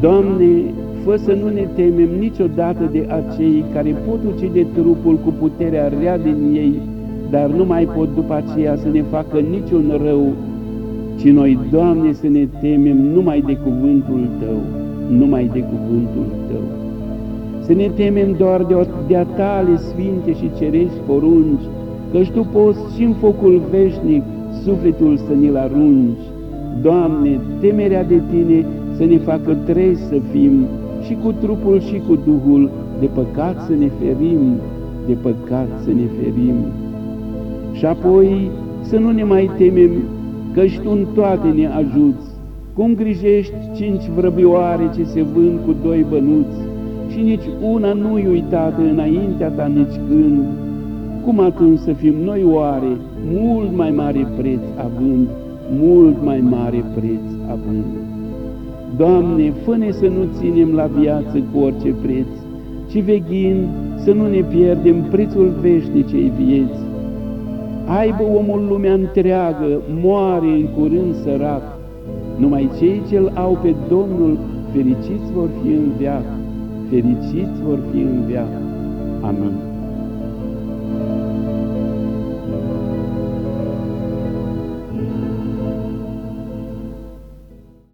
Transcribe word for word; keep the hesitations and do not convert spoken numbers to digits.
Doamne, fă să nu ne temem niciodată de acei care pot ucide trupul cu puterea rea din ei, dar nu mai pot după aceea să ne facă niciun rău, ci noi, Doamne, să ne temem numai de cuvântul Tău, numai de cuvântul Tău. Să ne temem doar de, de a Tale sfinte și cerești porunci, căci Tu poți și în focul veșnic sufletul să ne-l arunci. Doamne, temerea de Tine să ne facă trezi să fim, și cu trupul și cu Duhul, de păcat să ne ferim, de păcat să ne ferim. Și apoi să nu ne mai temem, căci Tu în toate ne ajuți, cum grijești cinci vrăbioare ce se vând cu doi bănuți, și nici una nu-i uitată înaintea Ta nici când. Cum atunci să fim noi oare, mult mai mare preț având, mult mai mare preț având? Doamne, fă-ne să nu ținem la viață cu orice preț, ci veghind să nu ne pierdem prețul veșnicei vieți. Aibă omul lumea întreagă, moare în curând sărac, numai cei ce-L au pe Domnul fericiți vor fi în veac, fericiți vor fi în veac. Amin.